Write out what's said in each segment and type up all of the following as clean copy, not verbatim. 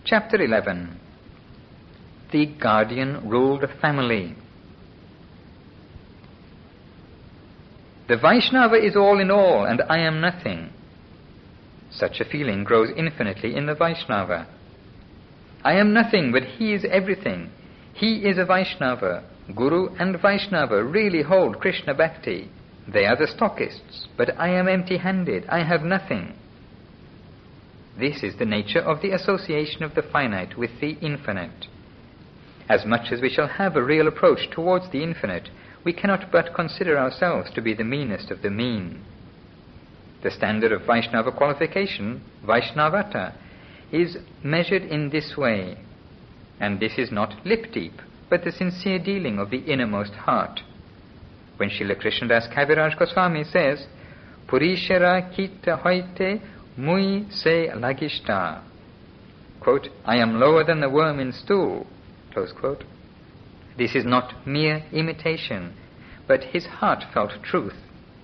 Chapter 11. The guardian ruled family. The Vaishnava is all in all, and I am nothing. Such a feeling grows infinitely in the Vaishnava. I am nothing, but he is everything. He is a Vaishnava. Guru and Vaishnava really hold Krishna Bhakti. They are the stockists, but I am empty-handed. I have nothing. This is the nature of the association of the finite with the infinite. As much as we shall have a real approach towards the infinite, we cannot but consider ourselves to be the meanest of the mean. The standard of Vaishnava qualification, Vaishnavata, is measured in this way, and this is not lip-deep, but the sincere dealing of the innermost heart. When Srila Krishnadas Kaviraj Goswami says, Purishara kita hoite mui se lagishta, quote, I am lower than the worm in stool, close quote. This is not mere imitation, but his heartfelt truth.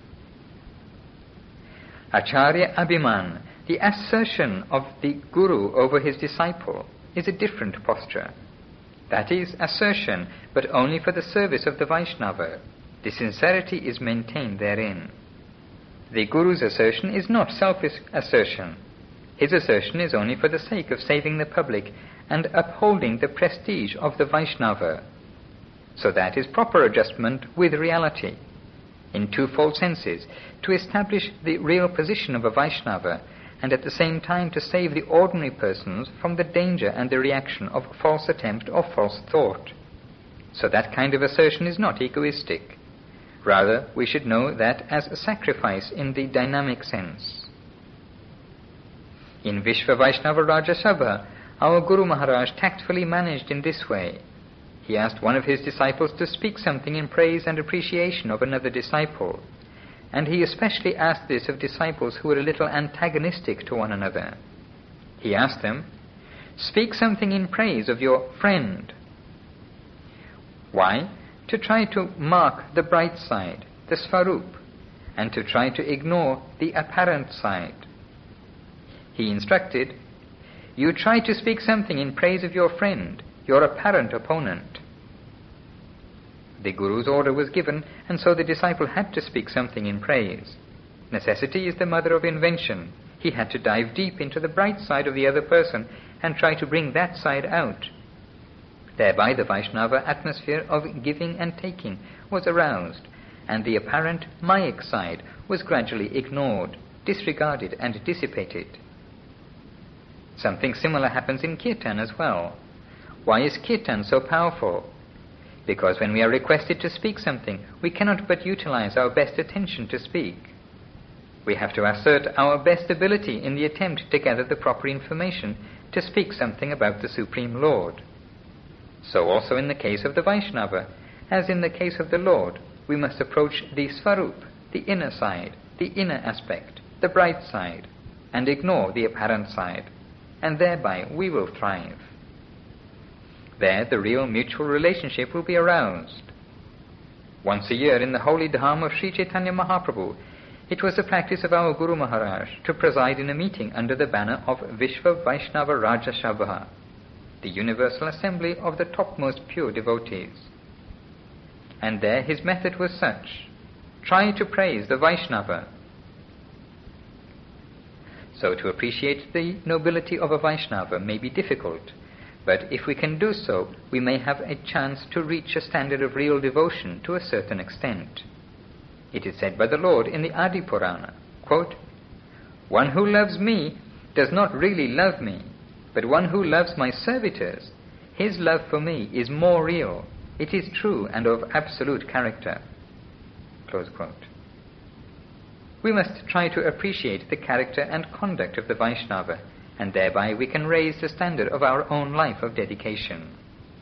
Acharya Abhiman, the assertion of the Guru over his disciple, is a different posture. That is assertion, but only for the service of the Vaishnava. The sincerity is maintained therein. The Guru's assertion is not selfish assertion. His assertion is only for the sake of saving the public and upholding the prestige of the Vaishnava. So that is proper adjustment with reality, in twofold senses, to establish the real position of a Vaishnava, and at the same time to save the ordinary persons from the danger and the reaction of false attempt or false thought. So that kind of assertion is not egoistic. Rather, we should know that as a sacrifice in the dynamic sense. In Vishva Vaishnava Raja Sabha, our Guru Maharaj tactfully managed in this way. He asked one of his disciples to speak something in praise and appreciation of another disciple, and he especially asked this of disciples who were a little antagonistic to one another. He asked them, speak something in praise of your friend. Why? To try to mark the bright side, the Svarup, and to try to ignore the apparent side. He instructed, you try to speak something in praise of your friend, your apparent opponent. The Guru's order was given, and so the disciple had to speak something in praise. Necessity is the mother of invention. He had to dive deep into the bright side of the other person and try to bring that side out. Thereby the Vaishnava atmosphere of giving and taking was aroused, and the apparent Mayic side was gradually ignored, disregarded and dissipated. Something similar happens in Kirtan as well. Why is Kirtan so powerful? Because when we are requested to speak something, we cannot but utilize our best attention to speak. We have to assert our best ability in the attempt to gather the proper information to speak something about the Supreme Lord. So also in the case of the Vaishnava, as in the case of the Lord, we must approach the Svarup, the inner side, the inner aspect, the bright side, and ignore the apparent side, and thereby we will thrive. There the real mutual relationship will be aroused. Once a year in the holy dham of Sri Chaitanya Mahaprabhu, it was the practice of our Guru Maharaj to preside in a meeting under the banner of Vishva Vaishnava Raja Sabha, the universal assembly of the topmost pure devotees. And there his method was such: try to praise the Vaishnava. So to appreciate the nobility of a Vaishnava may be difficult, but if we can do so, we may have a chance to reach a standard of real devotion to a certain extent. It is said by the Lord in the Adi Purana, quote, one who loves me does not really love me, but one who loves my servitors, his love for me is more real, it is true and of absolute character. Close quote. We must try to appreciate the character and conduct of the Vaishnava, and thereby we can raise the standard of our own life of dedication.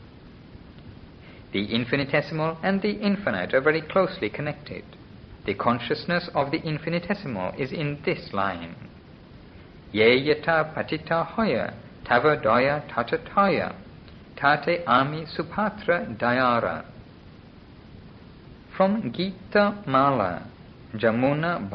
The infinitesimal and the infinite are very closely connected. The consciousness of the infinitesimal is in this line. Ye yata patita hoya, tava doya tatataya, tate ami supatra dayara. From Gita Mala, Jamuna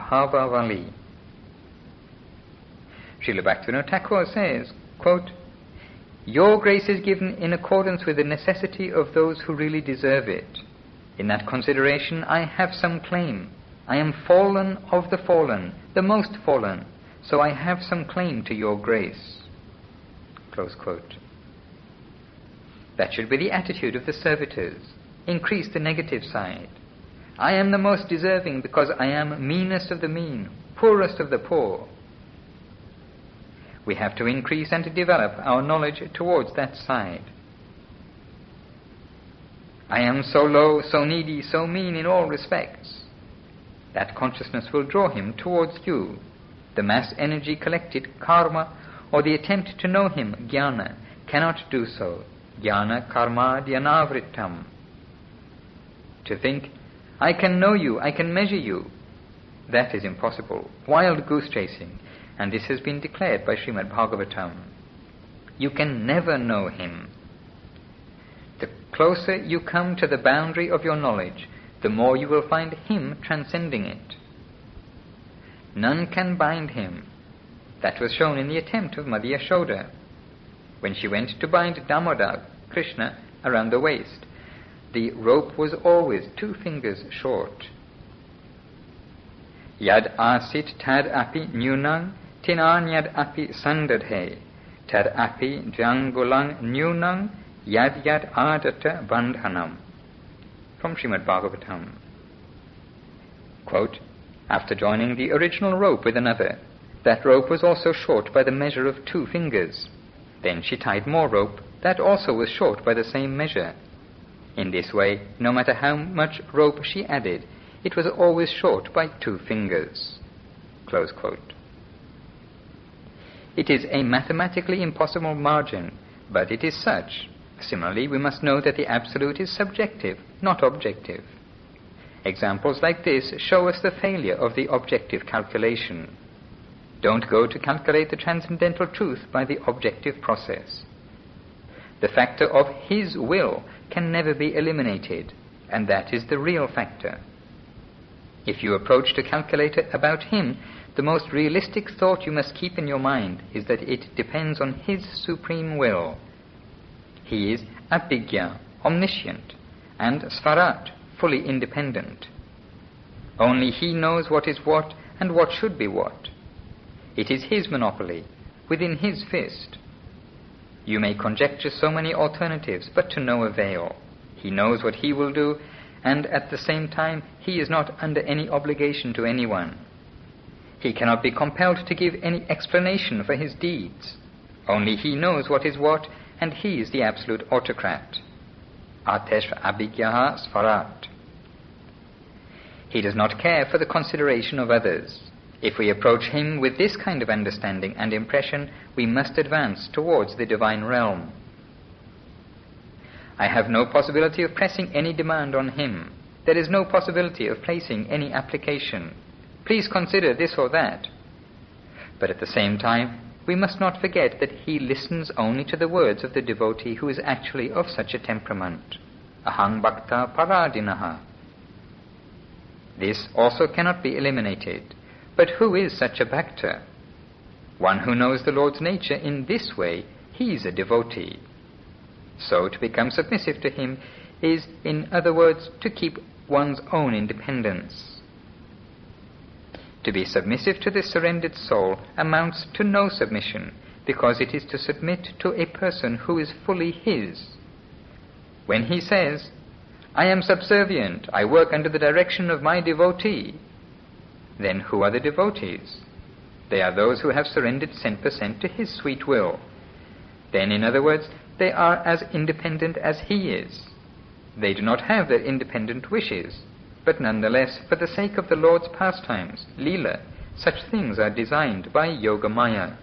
Bhavavali. Srila Bhaktivinoda Thakur says, quote, Your grace is given in accordance with the necessity of those who really deserve it. In that consideration I have some claim. I am fallen of the fallen, the most fallen, so I have some claim to your grace." Close quote. That should be the attitude of the servitors. Increase the negative side. I am the most deserving because I am meanest of the mean, poorest of the poor. We have to increase and to develop our knowledge towards that side. I am so low, so needy, so mean in all respects. That consciousness will draw him towards you. The mass energy collected, karma, or the attempt to know him, jnana, cannot do so. Jnana karma dhyanavrittam. To think, I can know you, I can measure you, that is impossible. Wild goose chasing. And this has been declared by Srimad Bhagavatam. You can never know him. The closer you come to the boundary of your knowledge, the more you will find him transcending it. None can bind him. That was shown in the attempt of Mother Yashoda, when she went to bind Damodar, Krishna, around the waist. The rope was always 2 fingers short. Yad asit tad api nyunang, tinanyad api sandadhe, tad api jangulang nyunang, yad yad adata bandhanam. From Srimad Bhagavatam. Quote, after joining the original rope with another, that rope was also short by the measure of 2 fingers. Then she tied more rope, that also was short by the same measure. In this way, no matter how much rope she added, it was always short by 2 fingers. Close quote. It is a mathematically impossible margin, but it is such. Similarly, we must know that the Absolute is subjective, not objective. Examples like this show us the failure of the objective calculation. Don't go to calculate the transcendental truth by the objective process. The factor of his will can never be eliminated, and that is the real factor. If you approach to calculate about him, the most realistic thought you must keep in your mind is that it depends on his supreme will. He is abhigya, omniscient, and svarat, fully independent. Only he knows what is what and what should be what. It is his monopoly, within his fist. You may conjecture so many alternatives, but to no avail. He knows what he will do, and at the same time he is not under any obligation to anyone. He cannot be compelled to give any explanation for his deeds. Only he knows what is what, and he is the absolute autocrat. Atesh abhigyaha svarat. He does not care for the consideration of others. If we approach him with this kind of understanding and impression, we must advance towards the divine realm. I have no possibility of pressing any demand on him. There is no possibility of placing any application. Please consider this or that. But at the same time, we must not forget that he listens only to the words of the devotee who is actually of such a temperament. Ahang bhakta paradinaha. This also cannot be eliminated. But who is such a bhakta? One who knows the Lord's nature in this way, he is a devotee. So to become submissive to him is, in other words, to keep one's own independence. To be submissive to the surrendered soul amounts to no submission, because it is to submit to a person who is fully his. When he says, I am subservient, I work under the direction of my devotee, then who are the devotees? They are those who have surrendered 100% to his sweet will. Then, in other words, they are as independent as he is. They do not have their independent wishes, but nonetheless, for the sake of the Lord's pastimes, Leela, such things are designed by Yogamaya.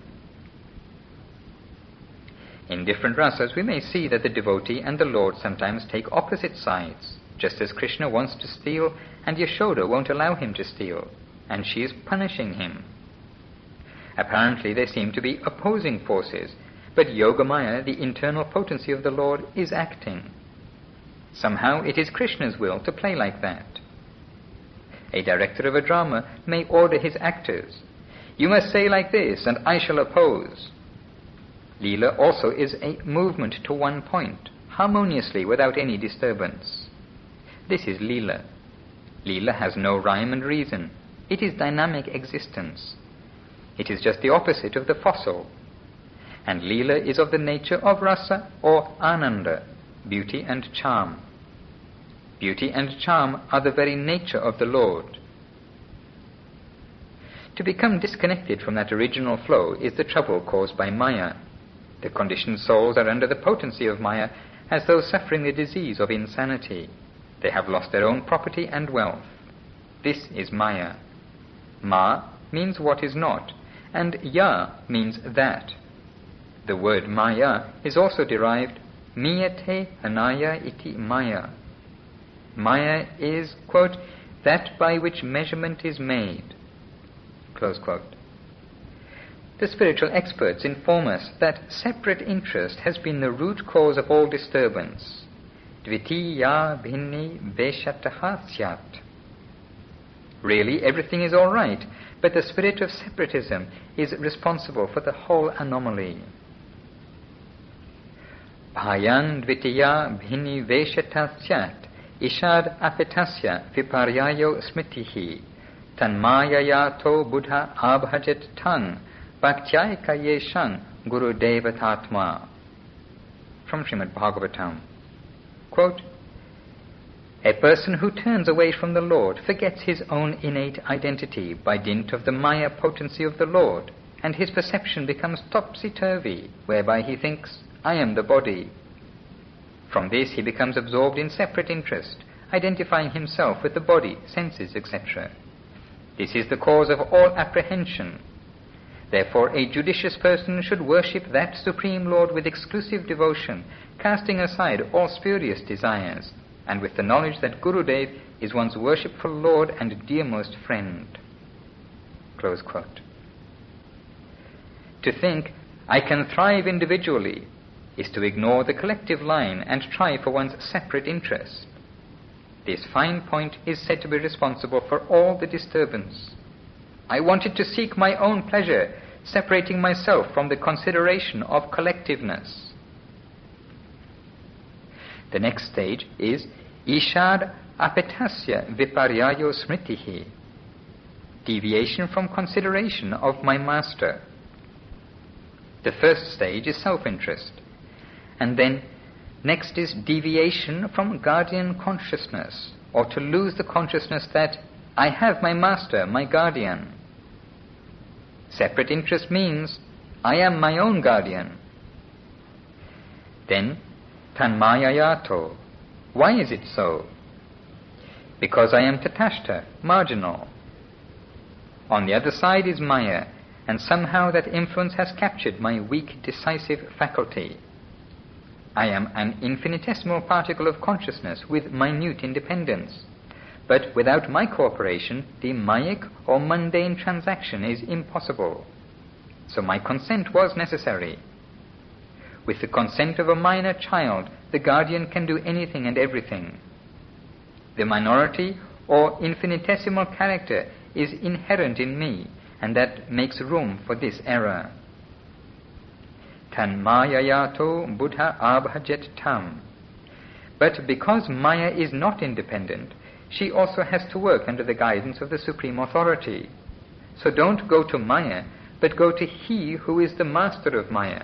In different rasas, we may see that the devotee and the Lord sometimes take opposite sides, just as Krishna wants to steal and Yashoda won't allow him to steal, and she is punishing him. Apparently they seem to be opposing forces, but Yogamaya, the internal potency of the Lord, is acting. Somehow it is Krishna's will to play like that. A director of a drama may order his actors, you must say like this and I shall oppose. Leela also is a movement to one point, harmoniously without any disturbance. This is Leela. Leela has no rhyme and reason. It is dynamic existence. It is just the opposite of the fossil. And Leela is of the nature of rasa or ananda, beauty and charm. Beauty and charm are the very nature of the Lord. To become disconnected from that original flow is the trouble caused by Maya. The conditioned souls are under the potency of Maya as though suffering the disease of insanity. They have lost their own property and wealth. This is Maya. Ma means what is not, and ya means that. The word Maya is also derived miyate anaya iti Maya. Maya is, quote, that by which measurement is made. Close quote. The spiritual experts inform us that separate interest has been the root cause of all disturbance. Dvitiya bhinni veshataha syat. Really, everything is all right, but the spirit of separatism is responsible for the whole anomaly. Bhayan dvitiya bhinni veshata syat ishad apetasya viparyayo smritihi tanmayayato buddha abhajet tang bhaktyayika yeshang guru devatatma. From Srimad Bhagavatam. Quote, a person who turns away from the Lord forgets his own innate identity by dint of the Maya potency of the Lord, and his perception becomes topsy-turvy, whereby he thinks, I am the body. From this he becomes absorbed in separate interest, identifying himself with the body, senses, etc. This is the cause of all apprehension. Therefore a judicious person should worship that Supreme Lord with exclusive devotion, casting aside all spurious desires, and with the knowledge that Gurudev is one's worshipful Lord and dearmost friend. Close quote. To think, I can thrive individually, is to ignore the collective line and try for one's separate interest. This fine point is said to be responsible for all the disturbance. I wanted to seek my own pleasure, separating myself from the consideration of collectiveness. The next stage is Ishad apetasya viparyayo smritihi, deviation from consideration of my master. The first stage is self-interest, and then next is deviation from guardian consciousness, or to lose the consciousness that I have my master, my guardian. Separate interest means I am my own guardian. Then tanmayayato. Why is it so? Because I am tatashta, marginal. On the other side is Maya, and somehow that influence has captured my weak, decisive faculty. I am an infinitesimal particle of consciousness with minute independence. But without my cooperation, the Mayic or mundane transaction is impossible. So my consent was necessary. With the consent of a minor child, the guardian can do anything and everything. The minority or infinitesimal character is inherent in me, and that makes room for this error. Tanmayayato buddha abhajet tam. But because Maya is not independent, she also has to work under the guidance of the Supreme Authority. So don't go to Maya, but go to He who is the master of Maya.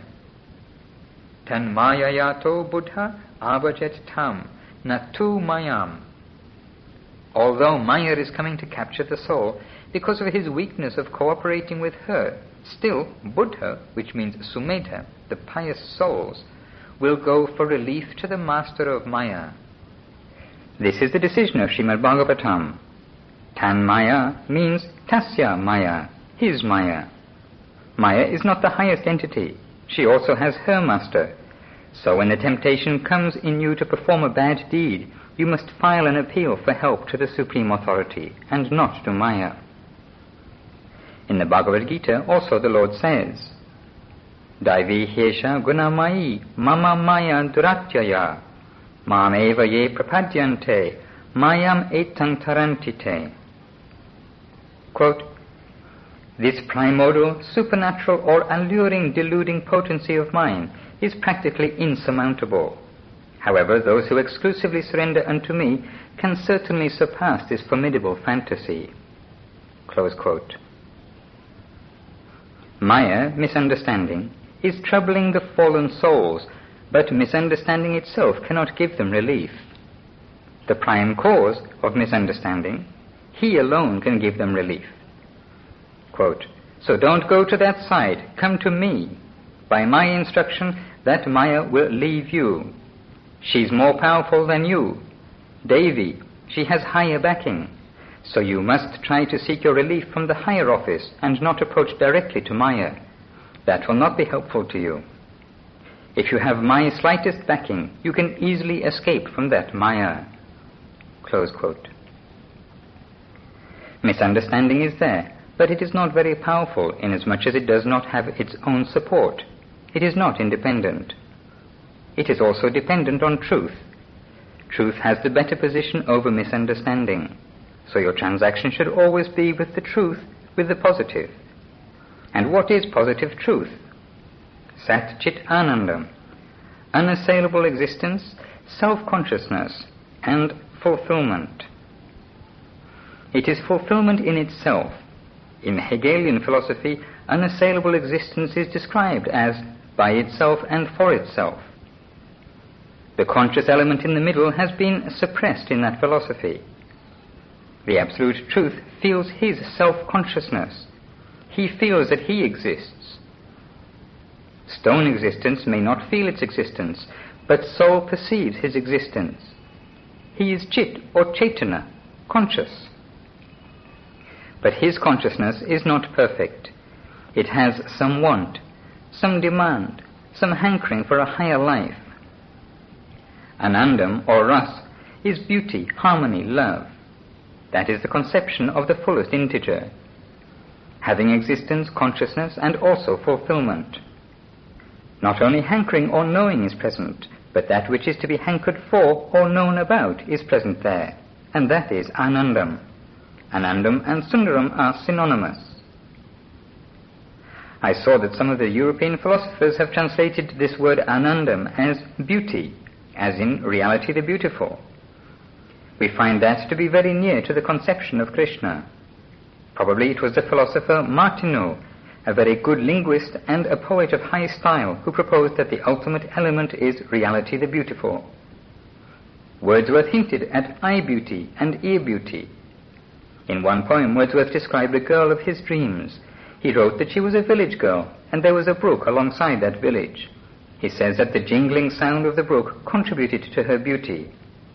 Tanmayayato buddha abhajet tam natu mayam. Although Maya is coming to capture the soul because of his weakness of cooperating with her, still Buddha, which means Sumedha, the pious souls, will go for relief to the master of Maya. This is the decision of Srimad Bhagavatam. Tanmaya means tasya Maya, his Maya. Maya is not the highest entity. She also has her master. So when the temptation comes in you to perform a bad deed, you must file an appeal for help to the Supreme Authority, and not to Maya. In the Bhagavad Gita also the Lord says, Daivi hesha gunamayi mama maya duratyaya mameva ye prapadyante mayam etang tarantite. Quote, This primordial, supernatural or alluring, deluding potency of mine is practically insurmountable. However, those who exclusively surrender unto me can certainly surpass this formidable fantasy." Close quote. Maya, misunderstanding, is troubling the fallen souls, but misunderstanding itself cannot give them relief. The prime cause of misunderstanding, he alone can give them relief. Quote, "So don't go to that side, come to me. By my instruction, that Maya will leave you. She's more powerful than you. Devi, she has higher backing. So you must try to seek your relief from the higher office and not approach directly to Maya. That will not be helpful to you. If you have my slightest backing, you can easily escape from that Maya." Close quote. Misunderstanding is there, but it is not very powerful inasmuch as it does not have its own support. It is not independent. It is also dependent on truth. Truth has the better position over misunderstanding. So your transaction should always be with the truth, with the positive. And what is positive truth? Sat Chit Anandam, unassailable existence, self-consciousness, and fulfillment. It is fulfillment in itself. In Hegelian philosophy, unassailable existence is described as by itself and for itself. The conscious element in the middle has been suppressed in that philosophy. The Absolute Truth feels his self-consciousness. He feels that he exists. Stone existence may not feel its existence, but soul perceives his existence. He is Chit or Chaitana, conscious. But his consciousness is not perfect. It has some want, some demand, some hankering for a higher life. Anandam or Ras is beauty, harmony, love. That is the conception of the fullest integer, having existence, consciousness, and also fulfillment. Not only hankering or knowing is present, but that which is to be hankered for or known about is present there, and that is Anandam. Anandam and Sundaram are synonymous. I saw that some of the European philosophers have translated this word Anandam as beauty, as in reality the beautiful. We find that to be very near to the conception of Krishna. Probably it was the philosopher Martineau, a very good linguist and a poet of high style, who proposed that the ultimate element is reality the beautiful. Wordsworth hinted at eye beauty and ear beauty. In one poem, Wordsworth described a girl of his dreams. He wrote that she was a village girl, and there was a brook alongside that village. He says that the jingling sound of the brook contributed to her beauty.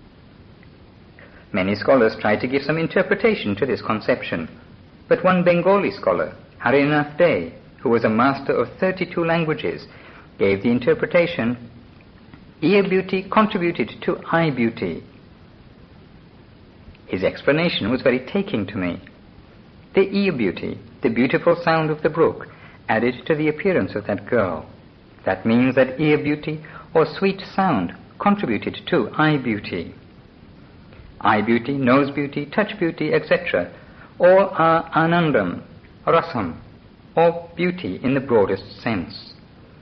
Many scholars tried to give some interpretation to this conception, but one Bengali scholar, Harinath Dey, who was a master of 32 languages, gave the interpretation, ear beauty contributed to eye beauty. His explanation was very taking to me. The ear beauty, the beautiful sound of the brook, added to the appearance of that girl. That means that ear beauty or sweet sound contributed to eye beauty. Eye beauty, nose beauty, touch beauty, etc. all are anandam, rasam, or beauty in the broadest sense.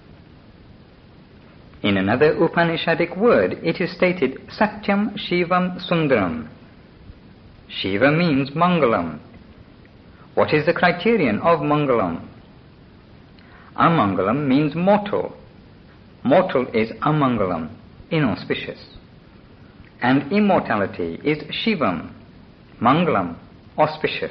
In another Upanishadic word, it is stated Satyam Shivam Sundaram. Shiva means Mangalam. What is the criterion of Mangalam? Amangalam means mortal. Mortal is Amangalam, inauspicious. And immortality is Shivam, Mangalam, auspicious.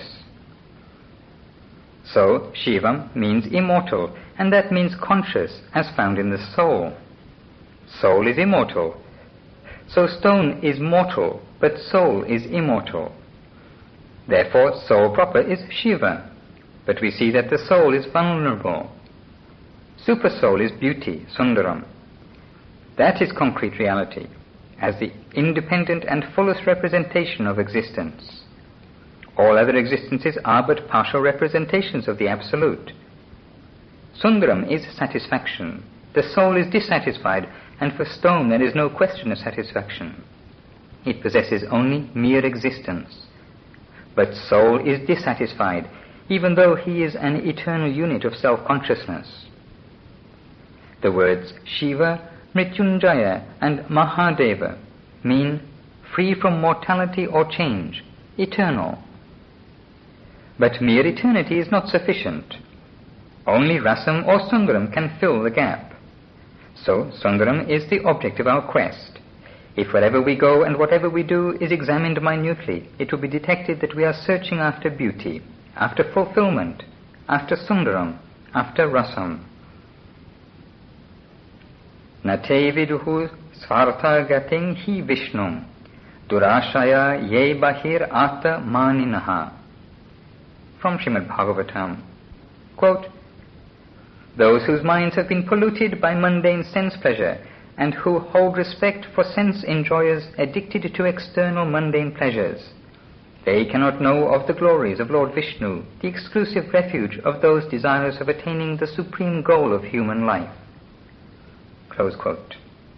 So, Shivam means immortal, and that means conscious, as found in the soul. Soul is immortal. So stone is mortal, but soul is immortal. Therefore, soul proper is Shiva, but we see that the soul is vulnerable. Supersoul is beauty, Sundaram. That is concrete reality, as the independent and fullest representation of existence. All other existences are but partial representations of the Absolute. Sundaram is satisfaction. The soul is dissatisfied, and for stone there is no question of satisfaction. It possesses only mere existence. But soul is dissatisfied. even though he is an eternal unit of self-consciousness. The words Shiva, Mrityunjaya and Mahadeva mean free from mortality or change, eternal. But mere eternity is not sufficient. Only Rasam or Sundaram can fill the gap. So Sundaram is the object of our quest. If wherever we go and whatever we do is examined minutely, it will be detected that we are searching after beauty, after fulfillment, after Sundaram, after Rasam. Nate viduhu svartha gating hi Vishnum durashaya ye bahir ata maninaha. From Srimad Bhagavatam. Quote, those whose minds have been polluted by mundane sense pleasure and who hold respect for sense enjoyers addicted to external mundane pleasures, they cannot know of the glories of Lord Vishnu, the exclusive refuge of those desirous of attaining the supreme goal of human life. Close quote.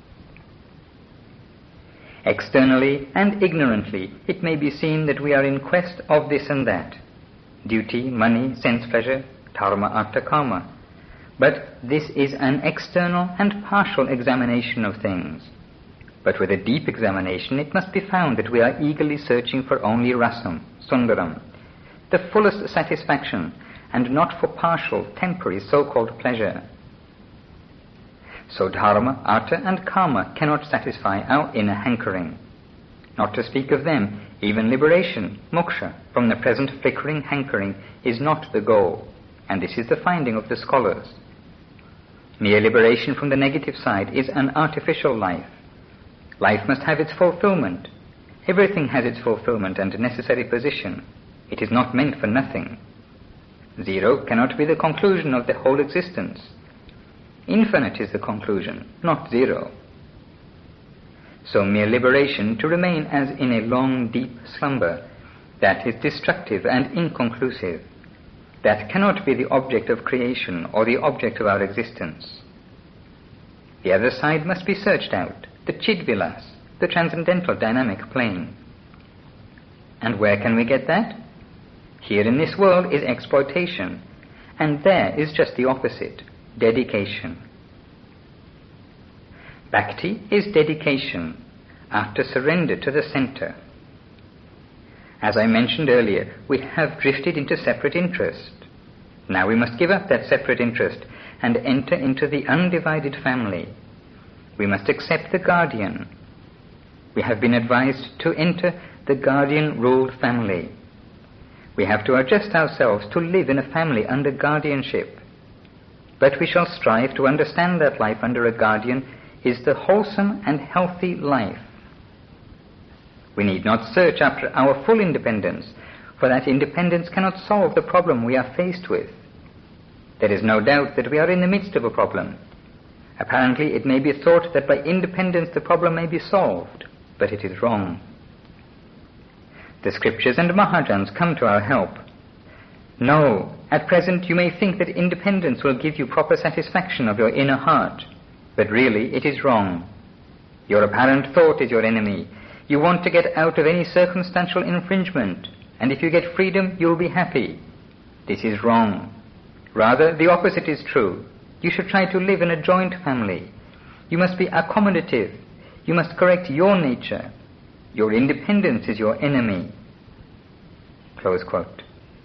Externally and ignorantly, it may be seen that we are in quest of this and that, duty, money, sense pleasure, dharma, artha, karma. But this is an external and partial examination of things. But with a deep examination, it must be found that we are eagerly searching for only rasam, sundaram, the fullest satisfaction, and not for partial, temporary, so-called pleasure. So dharma, artha, and karma cannot satisfy our inner hankering. Not to speak of them, even liberation, moksha, from the present flickering hankering is not the goal, and this is the finding of the scholars. Mere liberation from the negative side is an artificial life. Life must have its fulfillment. Everything has its fulfillment and necessary position. It is not meant for nothing. Zero cannot be the conclusion of the whole existence. Infinite is the conclusion, not zero. So mere liberation to remain as in a long, deep slumber, that is destructive and inconclusive. That cannot be the object of creation or the object of our existence. The other side must be searched out, the Chidvilas, the transcendental dynamic plane. And where can we get that? Here in this world is exploitation, and there is just the opposite, dedication. Bhakti is dedication, after surrender to the center. As I mentioned earlier, we have drifted into separate interest. Now we must give up that separate interest and enter into the undivided family. We must accept the guardian. We have been advised to enter the guardian-ruled family. We have to adjust ourselves to live in a family under guardianship. But we shall strive to understand that life under a guardian is the wholesome and healthy life. We need not search after our full independence, for that independence cannot solve the problem we are faced with. There is no doubt that we are in the midst of a problem. Apparently it may be thought that by independence the problem may be solved, but it is wrong. The scriptures and Mahajans come to our help. No, at present you may think that independence will give you proper satisfaction of your inner heart, but really it is wrong. Your apparent thought is your enemy. You want to get out of any circumstantial infringement, and if you get freedom, you will be happy. This is wrong. Rather, the opposite is true. You should try to live in a joint family. You must be accommodative. You must correct your nature. Your independence is your enemy. Close quote.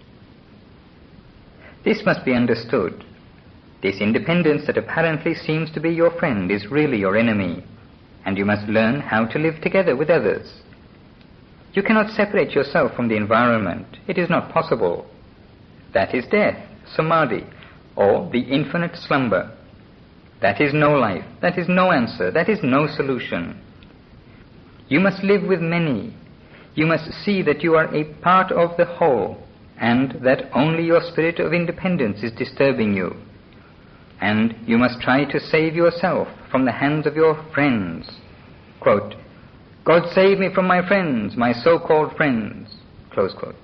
This must be understood. This independence that apparently seems to be your friend is really your enemy, and you must learn how to live together with others. You cannot separate yourself from the environment. It is not possible. That is death, samadhi, or the infinite slumber. That is no life. That is no answer. That is no solution. You must live with many. You must see that you are a part of the whole, and that only your spirit of independence is disturbing you. And you must try to save yourself from the hands of your friends. Quote, God save me from my friends, my so-called friends. Close quote.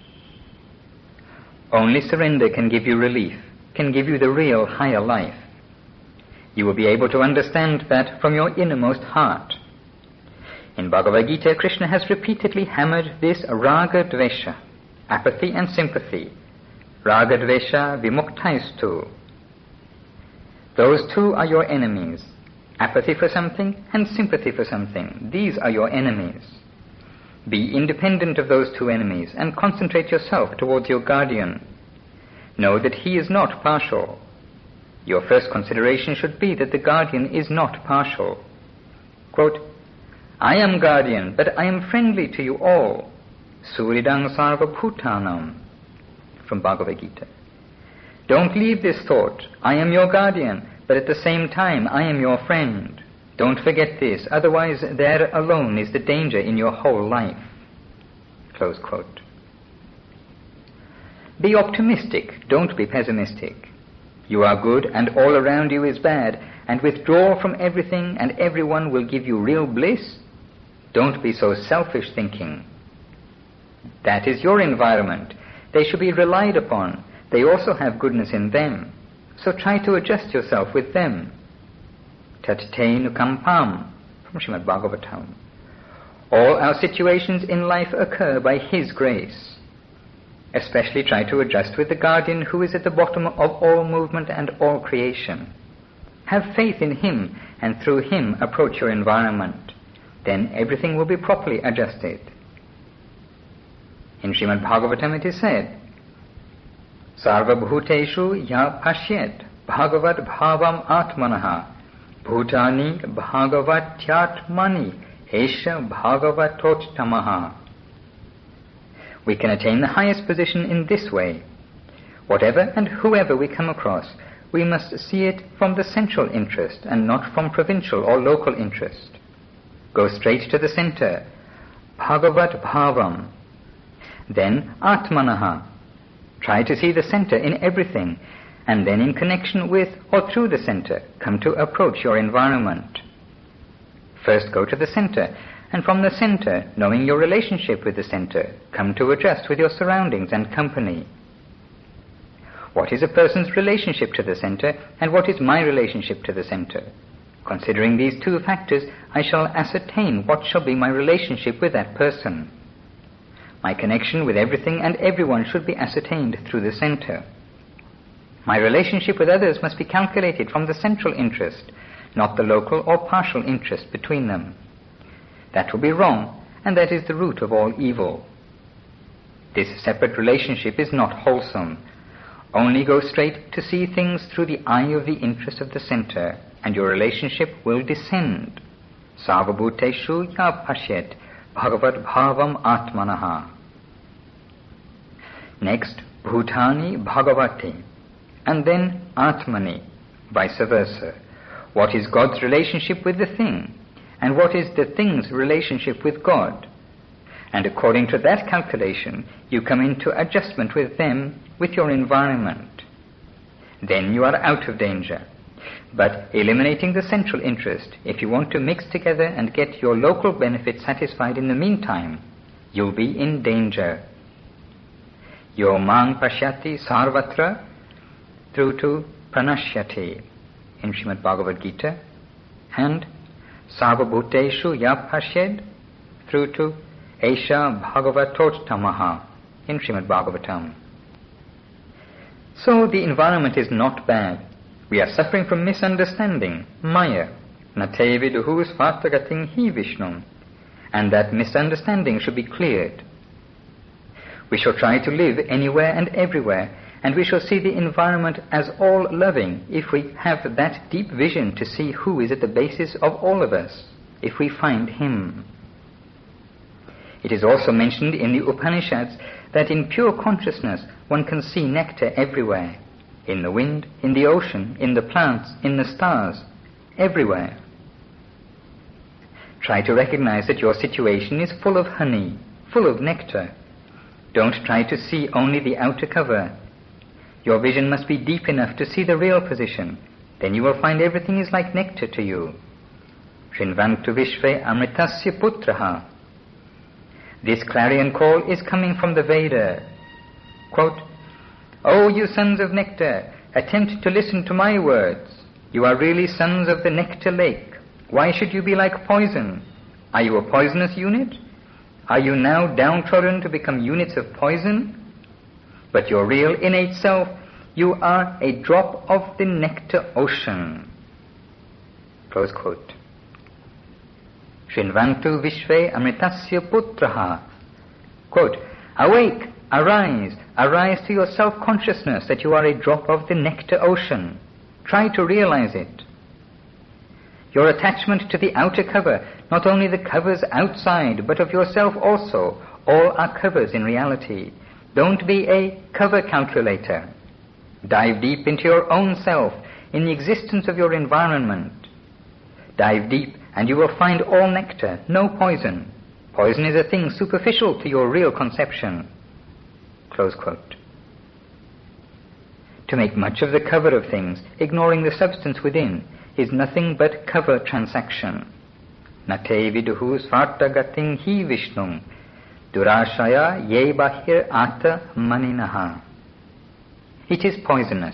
Only surrender can give you relief, can give you the real higher life. You will be able to understand that from your innermost heart. In Bhagavad Gita, Krishna has repeatedly hammered this raga dvesha, apathy and sympathy, ragadvesha vimuktaistu. Those two are your enemies. Apathy for something and sympathy for something. These are your enemies. Be independent of those two enemies and concentrate yourself towards your guardian. Know that he is not partial. Your first consideration should be that the guardian is not partial. Quote, I am guardian, but I am friendly to you all. Suridang sarva bhutanam. From Bhagavad Gita. Don't leave this thought. I am your guardian, but at the same time I am your friend. Don't forget this, otherwise there alone is the danger in your whole life. Close quote. Be optimistic, don't be pessimistic. You are good and all around you is bad, and withdrawal from everything and everyone will give you real bliss? Don't be so selfish thinking. That is your environment. They should be relied upon. They also have goodness in them. So try to adjust yourself with them. Tatte nukampam, from Srimad Bhagavatam. All our situations in life occur by His grace. Especially try to adjust with the guardian who is at the bottom of all movement and all creation. Have faith in Him and through Him approach your environment. Then everything will be properly adjusted. In Srimad Bhagavatam it is said, Sarva bhuteshu ya pashyet bhagavat bhavam atmanaha bhutani bhagavatyatmani esha bhagavatottamaha. We can attain the highest position in this way. Whatever and whoever we come across, we must see it from the central interest and not from provincial or local interest. Go straight to the center, bhagavat bhavam. Then atmanaha. Try to see the center in everything, and then in connection with or through the center, come to approach your environment. First go to the center, and from the center, knowing your relationship with the center, come to adjust with your surroundings and company. What is a person's relationship to the center, and what is my relationship to the center? Considering these two factors, I shall ascertain what shall be my relationship with that person. My connection with everything and everyone should be ascertained through the center. My relationship with others must be calculated from the central interest, not the local or partial interest between them. That will be wrong, and that is the root of all evil. This separate relationship is not wholesome. Only go straight to see things through the eye of the interest of the center, and your relationship will descend. Sarvabhuteshu ya pashyet bhagavat bhavam atmanaha. Next, bhutani bhagavati, and then atmani, vice versa. What is God's relationship with the thing, and what is the thing's relationship with God? And according to that calculation, you come into adjustment with them, with your environment. Then you are out of danger. But eliminating the central interest, if you want to mix together and get your local benefit satisfied in the meantime, you'll be in danger. Yo mang pashyati sarvatra through to pranashyati in Srimad Bhagavad Gita, and sarvabhuteshu ya pashyed through to esha bhagavatottamaha in Srimad Bhagavatam. So the environment is not bad. We are suffering from misunderstanding, maya, nate viduhu svartagating hi vishnum, and that misunderstanding should be cleared. We shall try to live anywhere and everywhere, and we shall see the environment as all loving if we have that deep vision to see who is at the basis of all of us, if we find Him. It is also mentioned in the Upanishads that in pure consciousness one can see nectar everywhere. In the wind, in the ocean, in the plants, in the stars, everywhere. Try to recognize that your situation is full of honey, full of nectar. Don't try to see only the outer cover. Your vision must be deep enough to see the real position. Then you will find everything is like nectar to you. Shrinvantu vishve amritasya putraha. This clarion call is coming from the Veda. Quote, O you sons of nectar, attempt to listen to my words. You are really sons of the nectar lake. Why should you be like poison? Are you a poisonous unit? Are you now downtrodden to become units of poison? But your real innate self, you are a drop of the nectar ocean. Close quote. Shrinvantu Vishve Amritasya Putraha. Quote, awake, arise, arise to your self-consciousness that you are a drop of the nectar ocean. Try to realize it. Your attachment to the outer cover, not only the covers outside, but of yourself also, all are covers in reality. Don't be a cover calculator. Dive deep into your own self, in the existence of your environment. Dive deep and you will find all nectar, no poison. Poison is a thing superficial to your real conception. Close quote. To make much of the cover of things, ignoring the substance within, is nothing but cover transaction. Nate viduhu svartagating hi vishnum, durashaya ye bahir ata maninaha. It is poisonous.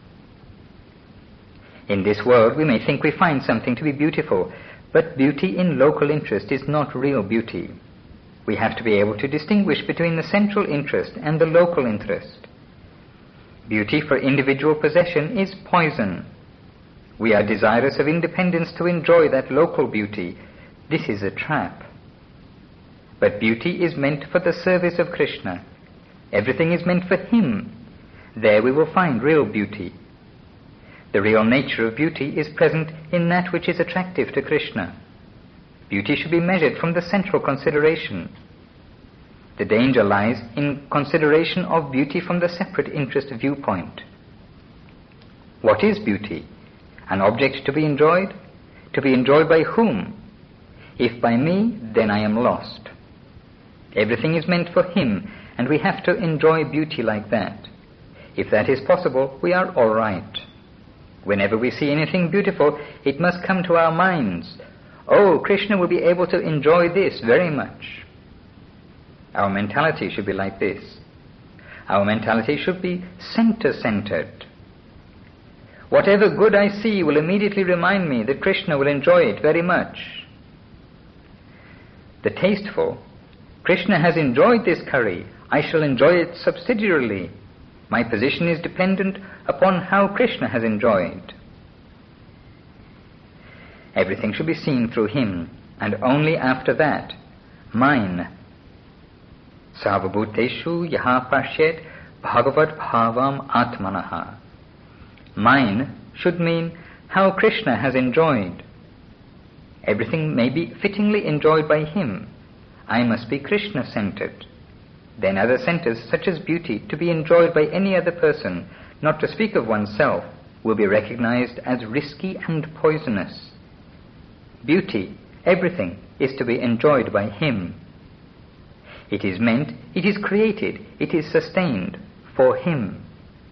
In this world we may think we find something to be beautiful, but beauty in local interest is not real beauty. We have to be able to distinguish between the central interest and the local interest. Beauty for individual possession is poison. We are desirous of independence to enjoy that local beauty. This is a trap. But beauty is meant for the service of Krishna. Everything is meant for Him. There we will find real beauty. The real nature of beauty is present in that which is attractive to Krishna. Beauty should be measured from the central consideration. The danger lies in consideration of beauty from the separate interest viewpoint. What is beauty? An object to be enjoyed? To be enjoyed by whom? If by me, then I am lost. Everything is meant for Him, and we have to enjoy beauty like that. If that is possible, we are all right. Whenever we see anything beautiful, it must come to our minds. Oh, Krishna will be able to enjoy this very much. Our mentality should be like this. Our mentality should be center-centered. Whatever good I see will immediately remind me that Krishna will enjoy it very much. The tasteful, Krishna has enjoyed this curry, I shall enjoy it subsidiarily. My position is dependent upon how Krishna has enjoyed. Everything should be seen through Him, and only after that, mine. Sarvabhuteshu yaha pashyet bhagavat bhavam atmanaha. Mine should mean how Krishna has enjoyed. Everything may be fittingly enjoyed by Him. I must be Krishna-centered. Then other centers, such as beauty, to be enjoyed by any other person, not to speak of oneself, will be recognized as risky and poisonous. Beauty, everything, is to be enjoyed by Him. It is meant, it is created, it is sustained for Him.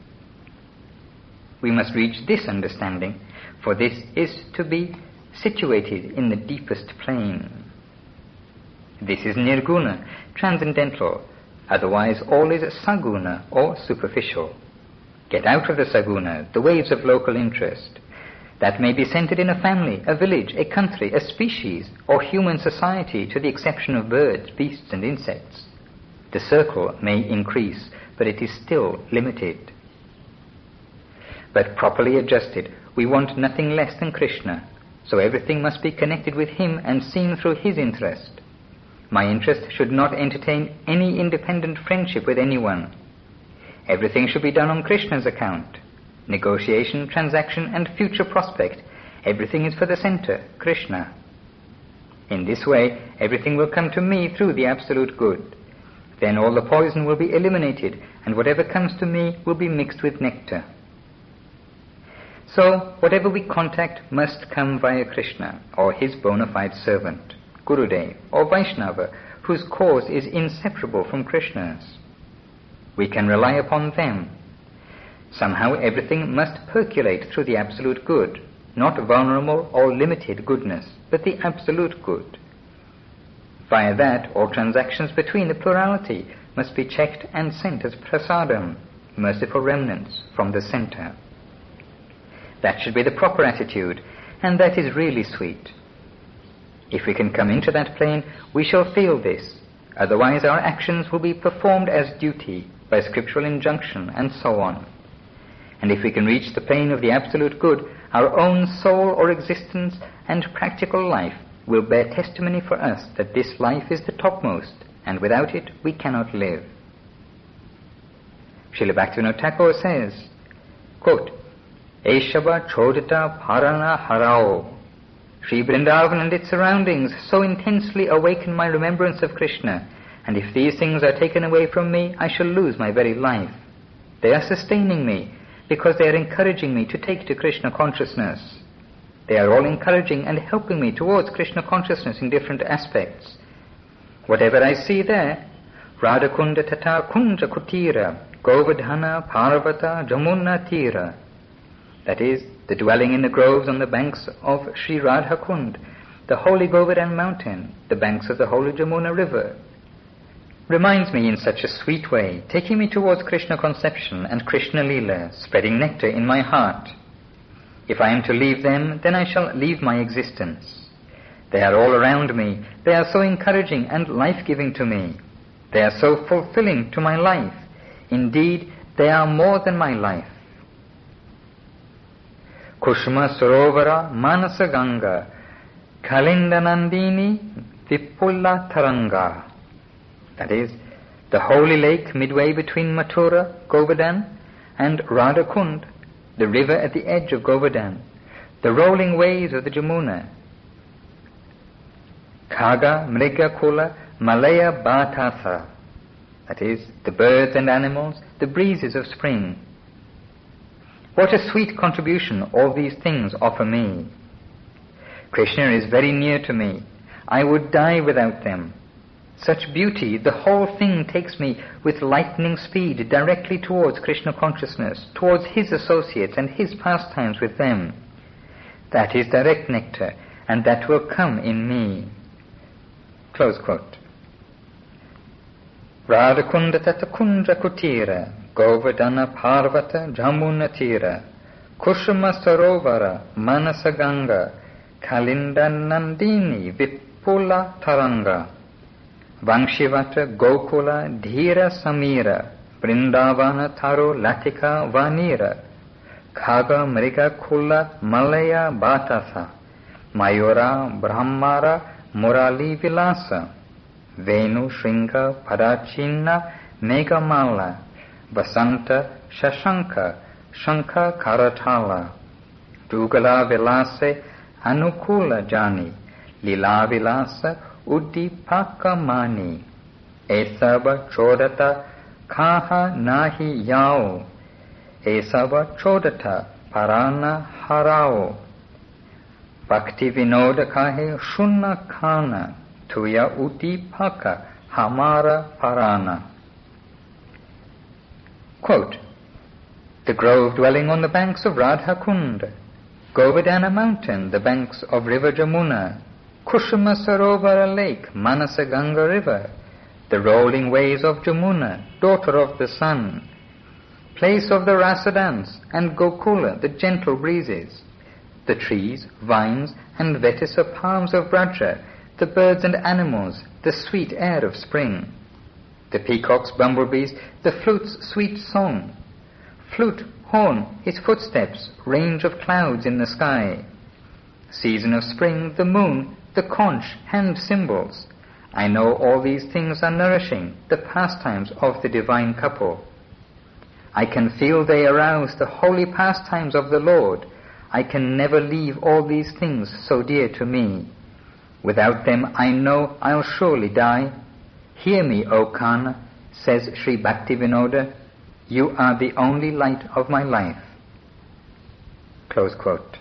We must reach this understanding, for this is to be situated in the deepest plane. This is nirguna, transcendental, otherwise all is saguna or superficial. Get out of the saguna, the waves of local interest. That may be centered in a family, a village, a country, a species, or human society to the exception of birds, beasts and insects. The circle may increase, but it is still limited. But properly adjusted, we want nothing less than Krishna, so everything must be connected with Him and seen through His interest. My interest should not entertain any independent friendship with anyone. Everything should be done on Krishna's account. Negotiation, transaction, and future prospect, everything is for the center, Krishna. In this way, everything will come to me through the absolute good. Then all the poison will be eliminated, and whatever comes to me will be mixed with nectar. So, whatever we contact must come via Krishna, or His bona fide servant, Gurudev, or Vaishnava, whose cause is inseparable from Krishna's. We can rely upon them. Somehow everything must percolate through the absolute good, not vulnerable or limited goodness, but the absolute good. Via that, all transactions between the plurality must be checked and sent as prasadam, merciful remnants from the center. That should be the proper attitude, and that is really sweet. If we can come into that plane, we shall feel this. Otherwise our actions will be performed as duty, by scriptural injunction, and so on. And if we can reach the plane of the absolute good, our own soul or existence and practical life will bear testimony for us that this life is the topmost, and without it we cannot live. Srila Bhaktivinoda Thakur says, quote, Eshava Chodita Parana Harao. Sri Vrindavan and its surroundings so intensely awaken my remembrance of Krishna, and if these things are taken away from me, I shall lose my very life. They are sustaining me, because they are encouraging me to take to Krishna consciousness. They are all encouraging and helping me towards Krishna consciousness in different aspects. Whatever I see there, Radhakunda Tata Kunja Kutira, Govardhana Parvata Jamuna Tira, that is, the dwelling in the groves on the banks of Sri Radha Kund, the holy Govardhan mountain, the banks of the holy Jamuna river, reminds me in such a sweet way, taking me towards Krishna conception and Krishna Leela, spreading nectar in my heart. If I am to leave them, then I shall leave my existence. They are all around me. They are so encouraging and life-giving to me. They are so fulfilling to my life. Indeed, they are more than my life. Kushma Sarovara Manasa Ganga Kalinda Nandini Vipulla Taranga. That is, the holy lake midway between Mathura, Govardhan, and Radhakund, the river at the edge of Govardhan, the rolling waves of the Jamuna. Khaga Mriga Kula Malaya Bhatasa. That is, the birds and animals, the breezes of spring. What a sweet contribution all these things offer me. Krishna is very near to me. I would die without them. Such beauty, the whole thing takes me with lightning speed directly towards Krishna consciousness, towards his associates and his pastimes with them. That is direct nectar, and that will come in me. Close quote. Radhakunda Tatakunja Kutira, Govardhana Parvata Jamuna Tira, Kushma Sarovara Manasa Ganga, Kalinda Nandini Vipula Taranga, Vanshivata Gokula Dhira Samira, Vrindavana Taro Latika Vanira, Khaga Mriga Kula Malaya Bhatasa, Mayura Brahmara Murali Vilasa, Venu Shringa Padachina Megamala, Vasanta Shashanka Shankha Karatala, Dugala Vilase Anukula Jani, Lila Vilasa Udipaka Mani, Esaba Chodata Kaha Nahi Yao, Esaba Chodata Parana Harao, Bhakti Vinoda Kahe Shunna Kana, Tuya Udipaka Hamara Parana. Quote, the grove dwelling on the banks of Radha Kund, Govardhana mountain, the banks of river Jamuna, Kushma Sarovara lake, Manasa Ganga river, the rolling waves of Jamuna, daughter of the sun, place of the rasa dance, and Gokula, the gentle breezes, the trees, vines, and Vetisa palms of Braja, the birds and animals, the sweet air of spring, the peacock's bumblebees, the flute's sweet song, flute, horn, his footsteps, range of clouds in the sky, season of spring, the moon, the conch, hand cymbals. I know all these things are nourishing the pastimes of the divine couple. I can feel they arouse the holy pastimes of the Lord. I can never leave all these things so dear to me. Without them I know I'll surely die. Hear me, O Kana, says Sri Bhaktivinoda, you are the only light of my life. Close quote.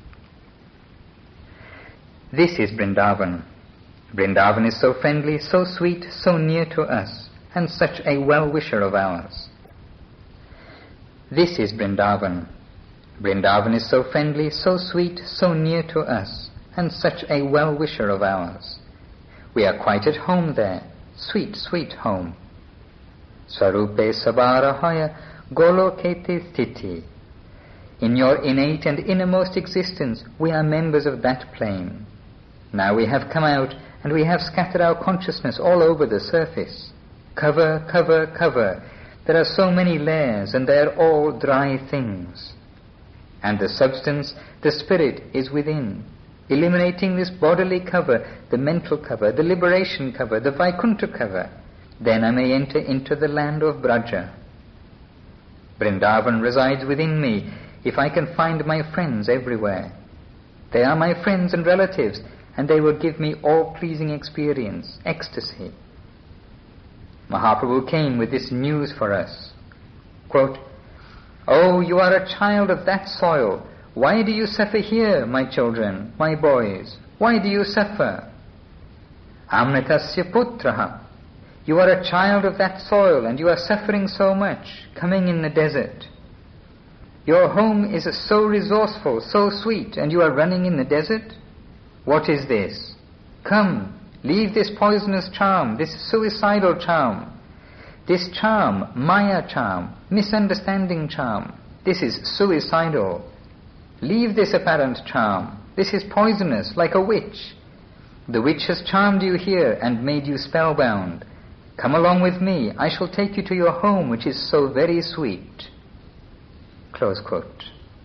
This is Vrindavan. Vrindavan is so friendly, so sweet, so near to us, and such a well-wisher of ours. This is Vrindavan. Vrindavan is so friendly, so sweet, so near to us, and such a well-wisher of ours. We are quite at home there, sweet, sweet home. Swarupe Sabarahaya Golokete Sthiti. In your innate and innermost existence, we are members of that plane. Now we have come out, and we have scattered our consciousness all over the surface. Cover, cover, cover. There are so many layers, and they are all dry things. And the substance, the spirit, is within, eliminating this bodily cover, the mental cover, the liberation cover, the Vaikuntha cover. Then I may enter into the land of Braja. Vrindavan resides within me if I can find my friends everywhere. They are my friends and relatives, and they will give me all-pleasing experience, ecstasy. Mahaprabhu came with this news for us. Quote, "Oh, you are a child of that soil. Why do you suffer here, my children, my boys? Why do you suffer? Amritasya putraha. You are a child of that soil, and you are suffering so much, coming in the desert. Your home is so resourceful, so sweet, and you are running in the desert? What is this? Come, leave this poisonous charm, this suicidal charm. This charm, Maya charm, misunderstanding charm, this is suicidal. Leave this apparent charm. This is poisonous, like a witch. The witch has charmed you here and made you spellbound. Come along with me. I shall take you to your home, which is so very sweet." Close quote.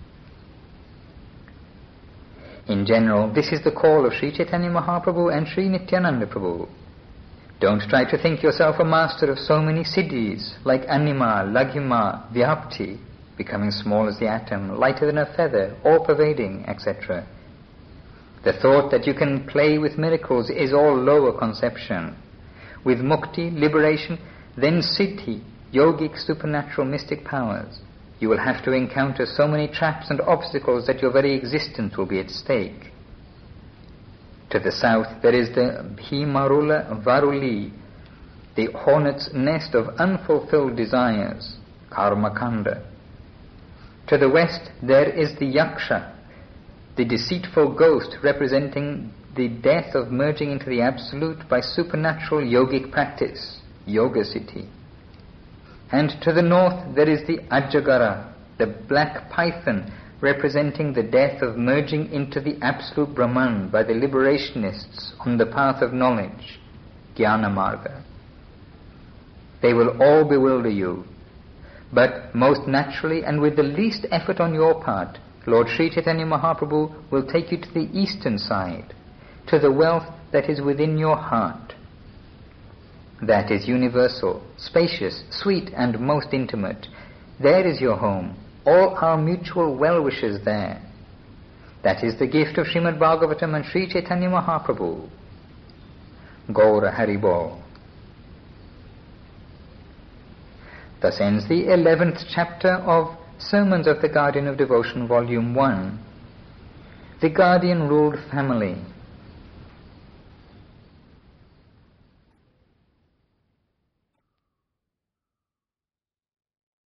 In general, this is the call of Sri Chaitanya Mahaprabhu and Sri Nityananda Prabhu. Don't try to think yourself a master of so many siddhis, like Anima, Laghima, Vyapti, becoming small as the atom, lighter than a feather, all-pervading, etc. The thought that you can play with miracles is all lower conception. With mukti, liberation, then siddhi, yogic, supernatural, mystic powers, you will have to encounter so many traps and obstacles that your very existence will be at stake. To the south there is the Bhimarula Varuli, the hornet's nest of unfulfilled desires, Karmakanda. To the west there is the Yaksha, the deceitful ghost representing the death of merging into the Absolute by supernatural yogic practice, Yoga Siddhi. And to the north there is the Ajagara, the black python representing the death of merging into the Absolute Brahman by the liberationists on the path of knowledge, Jnana Marga. They will all bewilder you, but most naturally and with the least effort on your part, Lord Sri Chaitanya Mahaprabhu will take you to the eastern side, to the wealth that is within your heart. That is universal, spacious, sweet and most intimate. There is your home, all our mutual well-wishes there. That is the gift of Srimad Bhagavatam and Sri Chaitanya Mahaprabhu. Gaura Haribol. Thus ends the 11th chapter of Sermons of the Guardian of Devotion, Volume 1. The Guardian Ruled Family.